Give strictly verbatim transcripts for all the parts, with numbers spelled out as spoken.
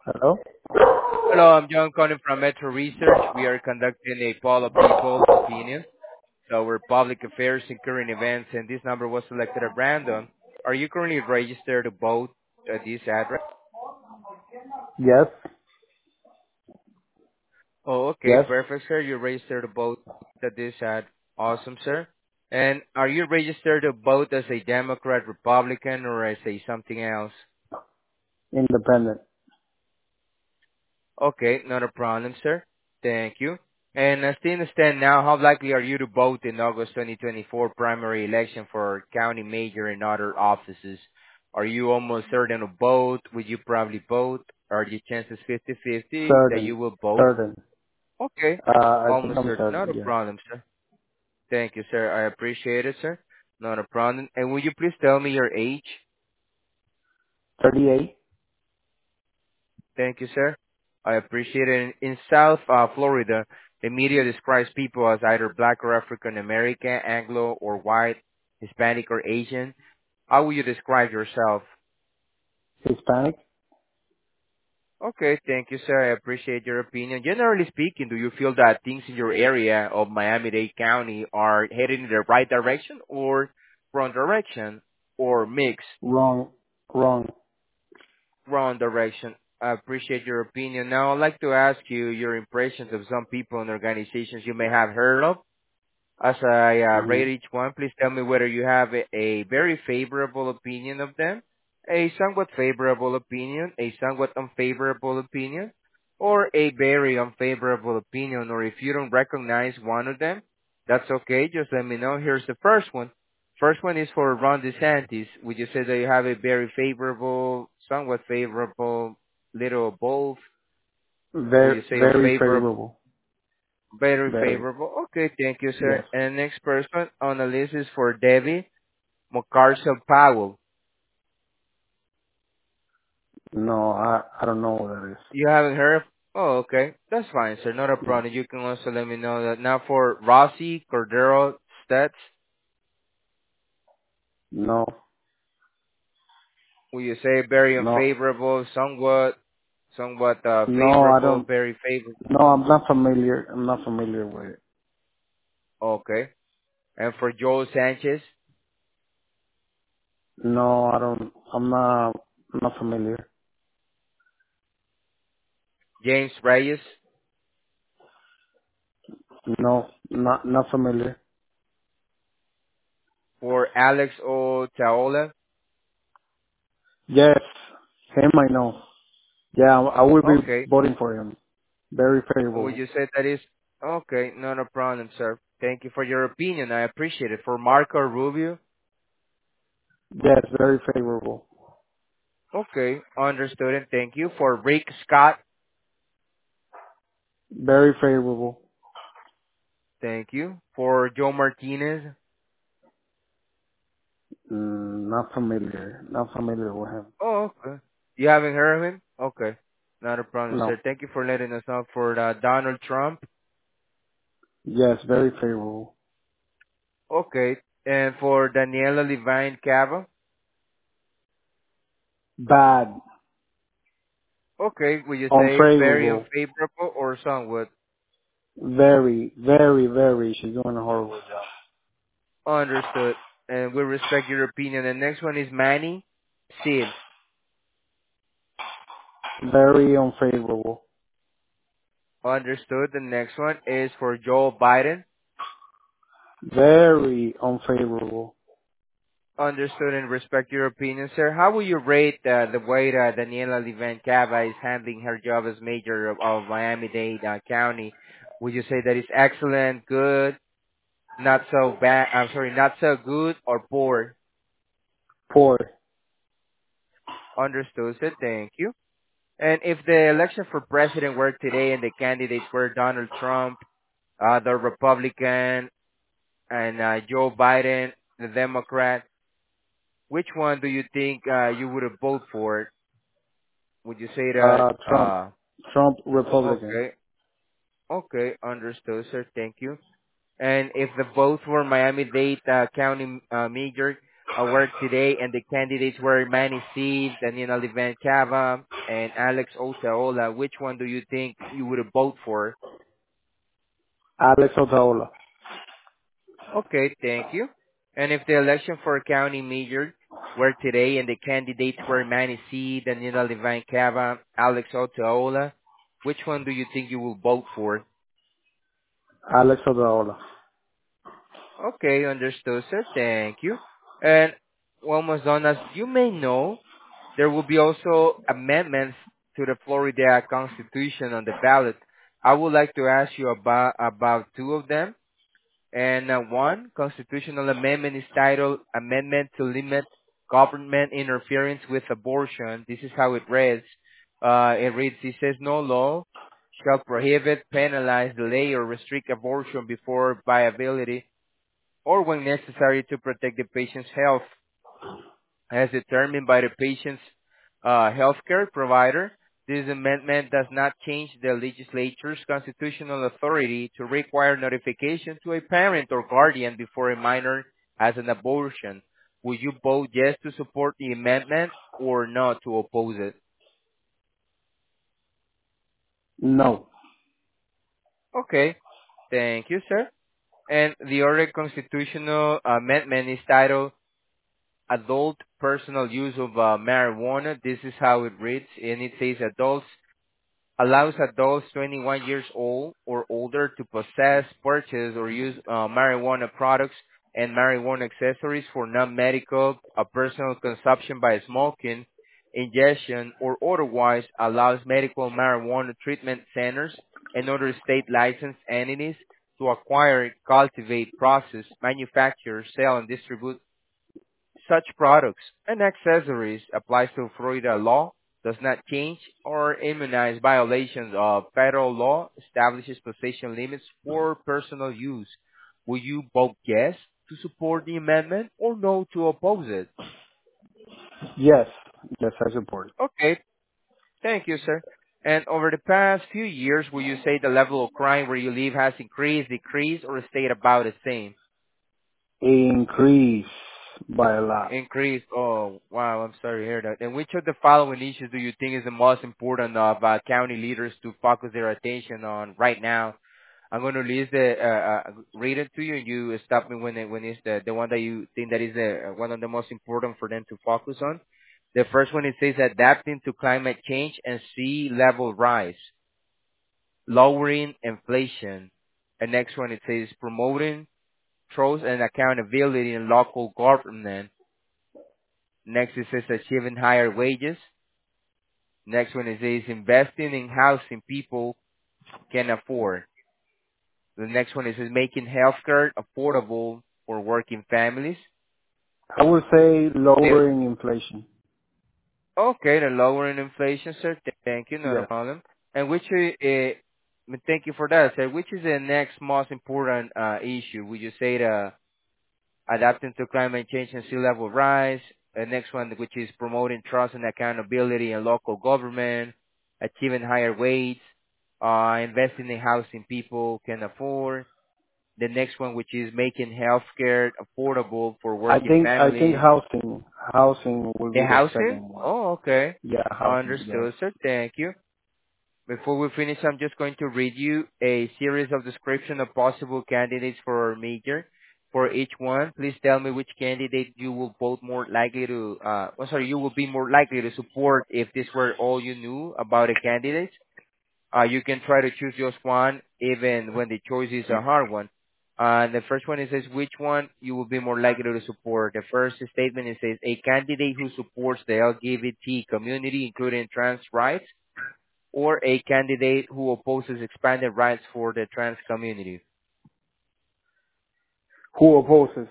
Hello? Hello, I'm John calling from Metro Research. We are conducting a poll of people's opinions. So we're public affairs and current events, and this number was selected at random. Are you currently registered to vote at this address? Yes, Oh, okay, yes, perfect, sir. You're registered to vote at this ad. Awesome, sir. And are you registered to vote as a Democrat, Republican, or as a something else? independent. Okay, not a problem, sir. Thank you. And as things stand now, how likely are you to vote in August twenty twenty-four primary election for county mayor and other offices? Are you almost certain to vote? Would you probably vote? Are your chances fifty-fifty that Certain, you will vote? certain. Okay, Uh, I think almost I'm certain. certain, Not a yes. problem, sir. Thank you, sir. I appreciate it, sir. Not a problem. And would you please tell me your age? thirty-eight? Thank you, sir. I appreciate it. In in South uh, Florida, the media describes people as either black or African American, Anglo or white, Hispanic or Asian. How would you describe yourself? Hispanic? Okay, thank you, sir. I appreciate your opinion. Generally speaking, do you feel that things in your area of Miami-Dade County are headed in the right direction or wrong direction or mixed? Wrong, wrong. Wrong direction. I appreciate your opinion. Now, I'd like to ask you your impressions of some people and organizations you may have heard of. As I uh, hmm rate each one, please tell me whether you have a, a very favorable opinion of them, a somewhat favorable opinion, a somewhat unfavorable opinion, or a very unfavorable opinion, or if you don't recognize one of them, that's okay. Just let me know. Here's the first one. First one is for Ron DeSantis. Would you say that you have a very favorable, somewhat favorable, little of both? Would Very, you say very unfavorable? favorable. Very Very. favorable. Okay, thank you, Yes. sir. And next person on the list is for Debbie McCarcel Powell. No, I, I don't know what that is. You haven't heard? Of? Oh, okay. That's fine, sir. Not a No. problem. You can also let me know that. Now for Rossi Cordero Stats, No. will you say very No. unfavorable, somewhat, somewhat uh, No, I favorable, don't. very favorable? No, I'm not familiar. I'm not familiar with it. Okay. And for Joel Sanchez, No, I don't. I'm not. I'm not familiar. James Reyes, No, not not familiar. for Alex Otaola. Yes, him I know. Yeah, I will be Okay. voting for him. Very Would favorable. you say that is okay? Not a problem, sir. Thank you for your opinion. I appreciate it. For Marco Rubio, Yes, very favorable. okay, understood and thank you. For Rick Scott, Very favorable. thank you. For Joe Martinez, Mm, not familiar. Not familiar with him. oh, okay. You haven't heard of him? Okay, not a problem, No. sir. Thank you for letting us know. For uh, Donald Trump, Yes, very favorable. okay, and for Daniela Levine Cava, Bad. okay. Will you say very Unfavorable. unfavorable or somewhat? Very, very, very. She's doing a horrible job. Understood. And we respect your opinion. The next one is Manny Seal. Very unfavorable. Understood. The next one is for Joe Biden. Very unfavorable. Understood and respect your opinion, sir. How will you rate uh, the way that Daniela Livan Cava is handling her job as mayor of, of Miami-Dade uh, County? Would you say that it's excellent, good, not so bad? I'm sorry, not so good or poor? Poor. Understood, sir. Thank you. And if the election for president were today and the candidates were Donald Trump, uh, the Republican, and uh, Joe Biden, the Democrat, which one do you think uh, you would have voted for? Would you say that? Uh, Trump. Uh, Trump, Republican. okay, okay, understood, sir. Thank you. And if the both were Miami-Dade uh, County uh, mayor, uh, work today, and the candidates were Manny C, Daniel Livan Cava, and Alex Otaola. Which one do you think you would vote for? Alex Otaola. Okay, thank you. And if the election for county mayor were today, and the candidates were Manny C, Daniel Livan Cava, Alex Otaola, which one do you think you will vote for? Alex Otaola. Okay, understood, sir. Thank you. And almost done. As you may know, there will be also amendments to the Florida Constitution on the ballot. I would like to ask you about about two of them. And uh, one constitutional amendment is titled Amendment to Limit Government Interference with Abortion. This is how it reads. Uh, it reads, it says, no law shall prohibit, penalize, delay, or restrict abortion before viability or when necessary to protect the patient's health as determined by the patient's uh, healthcare provider. This amendment does not change the legislature's constitutional authority to require notification to a parent or guardian before a minor has an abortion. Would you vote yes to support the amendment or no to oppose it? No. Okay. Thank you, sir. And the other constitutional amendment is titled Adult Personal Use of uh, Marijuana. This is how it reads, and it says adults allows adults twenty-one years old or older to possess, purchase, or use uh, marijuana products and marijuana accessories for non-medical uh, personal consumption by smoking, ingestion, or otherwise allows medical marijuana treatment centers and other state licensed entities to acquire, cultivate, process, manufacture, sell, and distribute such products and accessories applies to Florida law, does not change or immunize violations of federal law, establishes possession limits for personal use. Will you vote yes to support the amendment or no to oppose it? Yes. Yes, I support Okay, thank you, sir. And over the past few years, will you say the level of crime where you live has increased, decreased, or stayed about the same? it. Increase by a lot. Increase. Oh, wow. I'm sorry to hear that. And which of the following issues do you think is the most important of uh, county leaders to focus their attention on right now? I'm going to list the uh, uh, read it to you, and you stop me when it, when it's the the one that you think that is the uh, one of the most important for them to focus on. The first one, it says adapting to climate change and sea level rise, lowering inflation. The next one, it says promoting trust and accountability in local government. Next it says achieving higher wages. Next one is says investing in housing people can afford. The next one is says making healthcare affordable for working families. I would say The, lowering inflation. okay, the lowering inflation, sir. Thank you, not a Yes. problem. And which uh, thank you for that, sir. Which is the next most important uh, issue? Would you say the adapting to climate change and sea level rise. The next one, which is promoting trust and accountability in local government, achieving higher wage, uh, investing in housing people can afford. The next one, which is making healthcare affordable for I working think I think families. housing housing will The be the housing? second one. Oh, okay. Yeah, housing. Yes. Understood, sir. Thank you. Before we finish, I'm just going to read you a series of description of possible candidates for our major. For each one, please tell me which candidate you will vote more likely to, uh, oh, sorry, you will be more likely to support if this were all you knew about a candidate. Uh, you can try to choose just one, even when the choice is a hard one. Uh, the first one, it says which one you will be more likely to support. The first statement, it says a candidate who supports the L G B T community, including trans rights, or a candidate who opposes expanded rights for the trans community. Who opposes?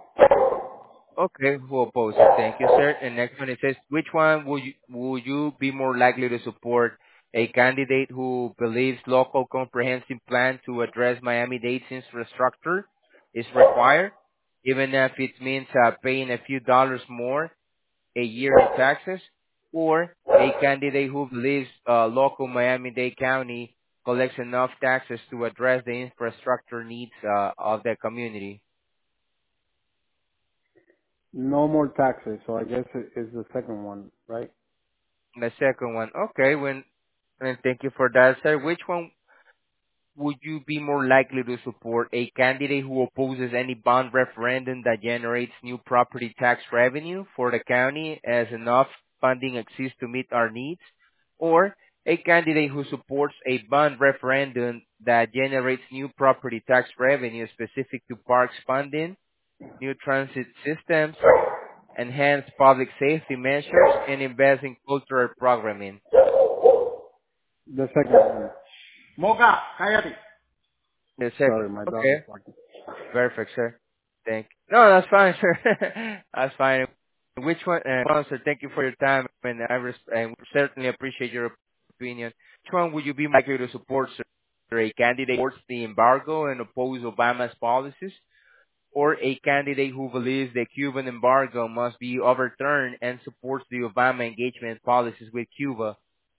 Okay, who opposes? Thank you, sir. And next one, it says, which one would you, would you be more likely to support? A candidate who believes local comprehensive plan to address Miami-Dade's infrastructure is required, even if it means uh, paying a few dollars more a year in taxes, or a candidate who believes uh, local Miami-Dade County collects enough taxes to address the infrastructure needs uh, of the community. No more taxes. So I guess it is the second one, right? The second one. Okay, when and thank you for that, sir. Which one would you be more likely to support? A candidate who opposes any bond referendum that generates new property tax revenue for the county as enough funding exists to meet our needs? Or a candidate who supports a bond referendum that generates new property tax revenue specific to parks funding, new transit systems, enhanced public safety measures, and invest in cultural programming? The second one. Mocha, cállate. The second. Sorry, my dog is Okay. barking. Perfect, sir. Thank. No, that's fine, sir. That's fine. Which one, uh, well, sir, thank you for your time, and I res- and certainly appreciate your opinion. Which one would you be likely to support, sir? A candidate who supports the embargo and oppose Obama's policies, or a candidate who believes the Cuban embargo must be overturned and supports the Obama engagement policies with Cuba?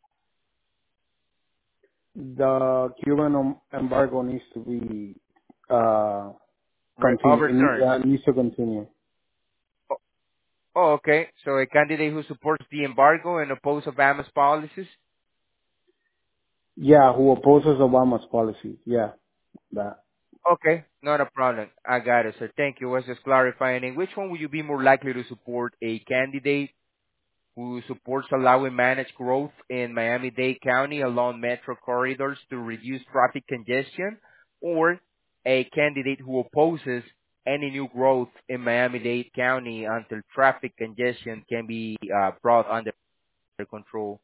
The Cuban em- embargo needs to be uh Re- continue. It need- Overturned. uh, needs to continue. Oh, oh, okay. So a candidate who supports the embargo and oppose Obama's policies. Yeah, who opposes Obama's policy? Yeah, that. Okay, not a problem. I got it, sir. Thank you. I was just clarifying. And which one would you be more likely to support? A candidate who supports allowing managed growth in Miami-Dade County along metro corridors to reduce traffic congestion, or a candidate who opposes any new growth in Miami-Dade County until traffic congestion can be uh, brought under control?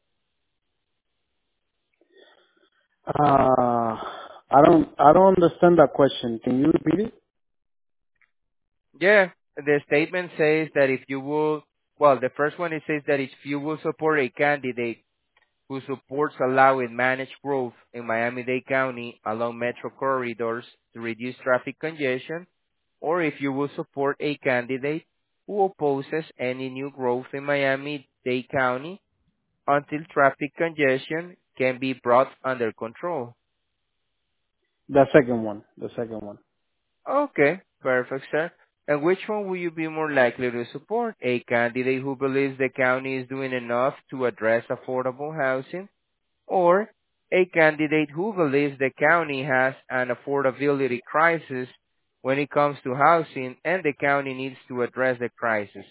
Uh, I don't. I don't understand that question. Can you repeat it? Yeah, the statement says that if you will, well, the first one it says that if you will support a candidate who supports allowing managed growth in Miami-Dade County along metro corridors to reduce traffic congestion, or if you will support a candidate who opposes any new growth in Miami-Dade County until traffic congestion can be brought under control. The second one. The second one. Okay, perfect, sir. And which one will you be more likely to support? A candidate who believes the county is doing enough to address affordable housing, or a candidate who believes the county has an affordability crisis when it comes to housing and the county needs to address the crisis?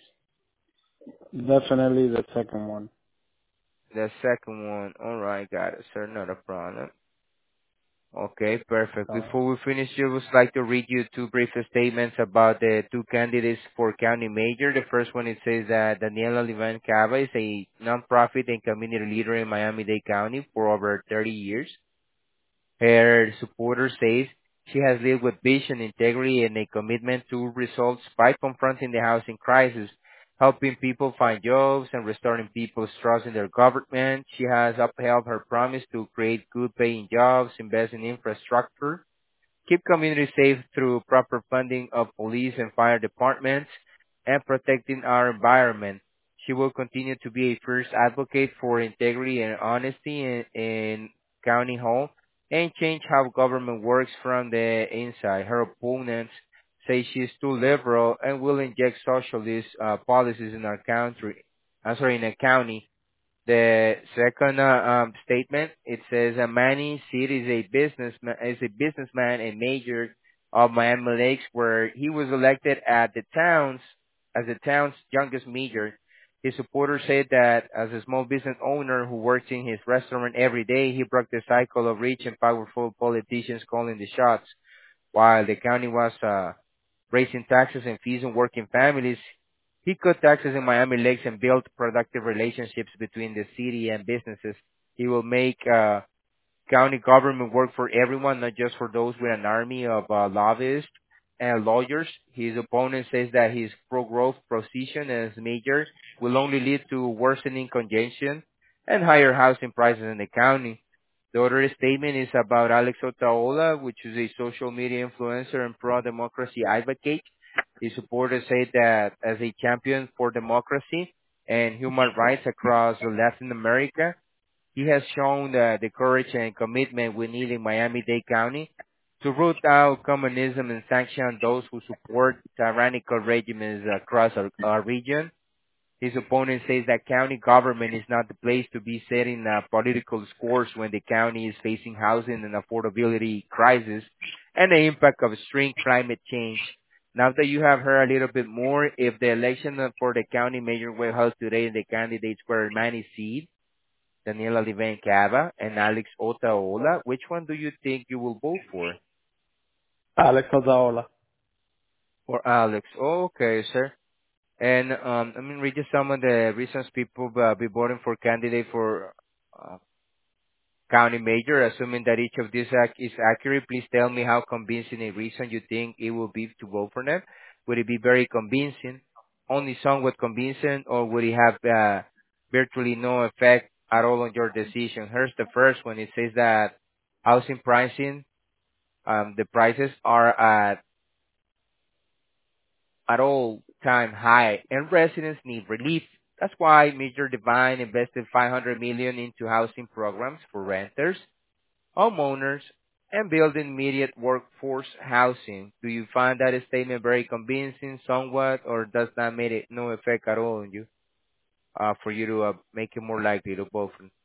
Definitely the second one. The second one. All right, got it, sir. Not a problem. Okay, perfect. Uh, Before we finish, I would like to read you two brief statements about the two candidates for county mayor. The first one, it says that Daniela Livan Cava is a nonprofit and community leader in Miami-Dade County for over thirty years. Her supporter says she has lived with vision, integrity, and a commitment to results by confronting the housing crisis, helping people find jobs, and restoring people's trust in their government. She has upheld her promise to create good paying jobs, invest in infrastructure, keep communities safe through proper funding of police and fire departments, and protecting our environment. She will continue to be a fierce advocate for integrity and honesty in, in County Hall and change how government works from the inside. Her opponents say she is too liberal and will inject socialist uh, policies in our country. I'm sorry, in the county. The second uh, um, statement, it says uh, Manny Seed is a businessman, is a businessman and mayor of Miami Lakes, where he was elected at the town's as the town's youngest mayor. His supporters said that as a small business owner who works in his restaurant every day, he broke the cycle of rich and powerful politicians calling the shots. While the county was uh, raising taxes and fees on working families, he cut taxes in Miami Lakes and built productive relationships between the city and businesses. He will make uh, county government work for everyone, not just for those with an army of uh, lobbyists and lawyers. His opponent says that his pro-growth position as mayor will only lead to worsening congestion and higher housing prices in the county. The other statement is about Alex Otaola, which is a social media influencer and pro-democracy advocate. His supporters say that as a champion for democracy and human rights across Latin America, he has shown uh, the courage and commitment we need in Miami-Dade County to root out communism and sanction those who support tyrannical regimes across our, our region. His opponent says that county government is not the place to be setting uh, political scores when the county is facing housing and affordability crisis and the impact of extreme climate change. Now that you have heard a little bit more, if the election for the county mayor were held today and the candidates were Manny Seed, Daniela Liven Cava, and Alex Otaola, which one do you think you will vote for? Alex Odaola. For Alex. Okay, sir. And um, I mean, read you some of the reasons people uh, be voting for candidate for uh, county mayor. Assuming that each of these ac- is accurate, please tell me how convincing a reason you think it will be to vote for them. Would it be very convincing, only somewhat convincing, or would it have uh, virtually no effect at all on your decision? Here's the first one. It says that housing pricing, um, the prices are at at all-time high, and residents need relief. That's why Major Divine invested five hundred million dollars into housing programs for renters, homeowners, and building immediate workforce housing. Do you find that statement very convincing, somewhat, or does that make it no effect at all on you, uh, for you to uh, make it more likely to vote for?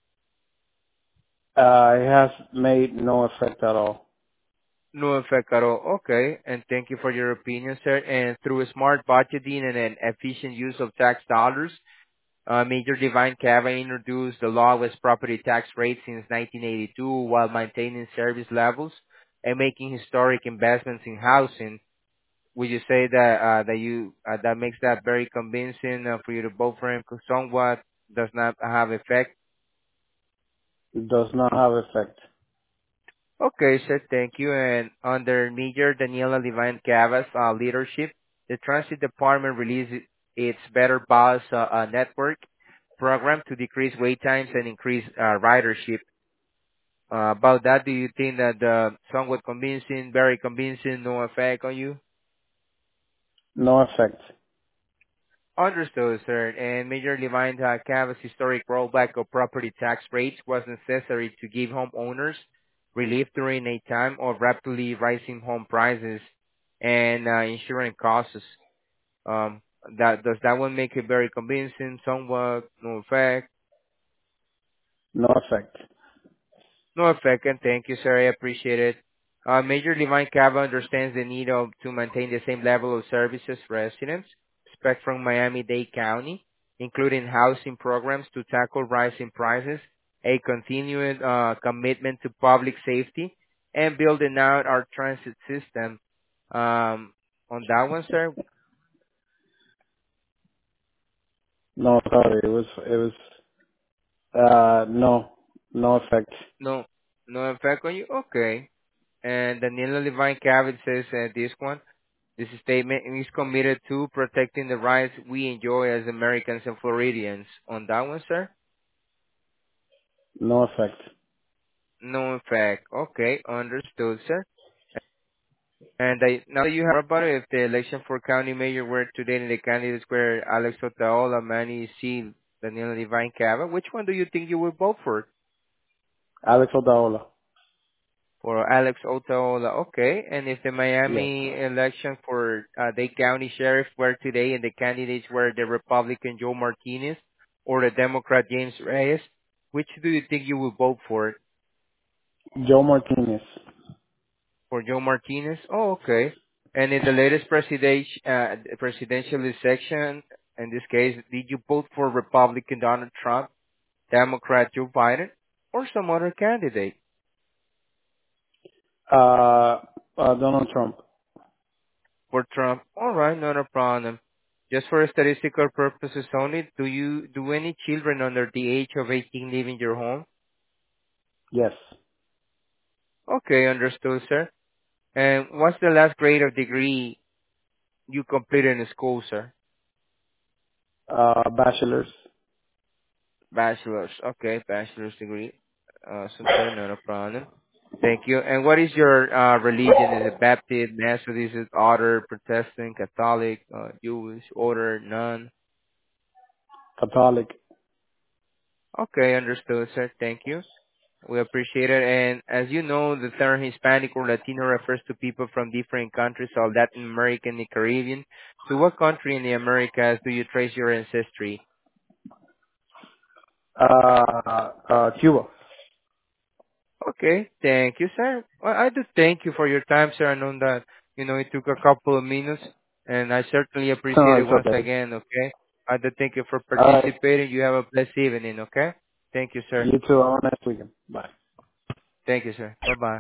Uh, it has made no effect at all. No effect at all. Okay, and thank you for your opinion, sir. And through smart budgeting and an efficient use of tax dollars, Uh, Major Divine Cava introduced the lowest property tax rate since nineteen eighty-two while maintaining service levels and making historic investments in housing. Would you say that uh, that you uh, that makes that very convincing uh, for you to vote for him? 'Cause somewhat does not have effect. It does not have effect. Okay, sir. Thank you. And under Major Daniela Divine Cava's uh, leadership, the Transit Department released it- its Better Bus uh, uh, Network program to decrease wait times and increase uh, ridership. Uh, about that, do you think that uh, somewhat convincing, very convincing, no effect on you? No effect. Understood, sir. And Major Levine uh, Cava's historic rollback of property tax rates was necessary to give homeowners relief during a time of rapidly rising home prices and uh, insurance costs. Um, that does that one make it very convincing? Somewhat, no effect. No effect. No effect, and thank you, sir. I appreciate it. Uh, Major Divine Cava understands the need of to maintain the same level of services residents expect from Miami-Dade County, including housing programs to tackle rising prices, a continued uh, commitment to public safety, and building out our transit system. Um, on that one, sir, No, sorry. It was, it was, uh, no, no effect. no, no effect on you. Okay. And Daniela Divine Cava says uh, this one. This statement is committed to protecting the rights we enjoy as Americans and Floridians. On that one, sir? No effect. No effect. Okay, understood, sir. And I, now that you have about it, if the election for county mayor were today and the candidates were Alex Otaola, Manny C, Daniela Divine Cava, which one do you think you would vote for? Alex Odaola. For Alex Otaola, okay. And if the Yes. Miami election for uh, Dade County Sheriff were today and the candidates were the Republican Joe Martinez or the Democrat James Reyes, which do you think you would vote for? Joe Martinez. For Joe Martinez? Oh, okay. And in the latest president, uh, presidential election, in this case, did you vote for Republican Donald Trump, Democrat Joe Biden, or some other candidate? Uh, uh, Donald Trump. For Trump. All right, not a problem. Just for statistical purposes only, do you do any children under the age of eighteen live in your home? Yes. Okay, understood, sir. And what's the last grade or degree you completed in school, sir? Uh, bachelor's. Bachelor's. Okay, bachelor's degree. Awesome, sir. Not a problem. Thank you. And what is your uh, religion? Is it Baptist, Methodist, Order, Protestant, Catholic, uh, Jewish, Order, none? Catholic. Okay, understood, sir. Thank you. We appreciate it. And as you know, the term Hispanic or Latino refers to people from different countries of Latin America and the Caribbean. To what country in the Americas do you trace your ancestry? Uh, uh, Cuba. Okay, thank you, sir. Well, I do thank you for your time, sir. I know that, you know, it took a couple of minutes, and I certainly appreciate No, it it's once okay. again, okay? I do thank you for All right. participating. You have a blessed evening, okay? Thank you, sir. You too. Have a nice weekend. Bye. Thank you, sir. Bye-bye.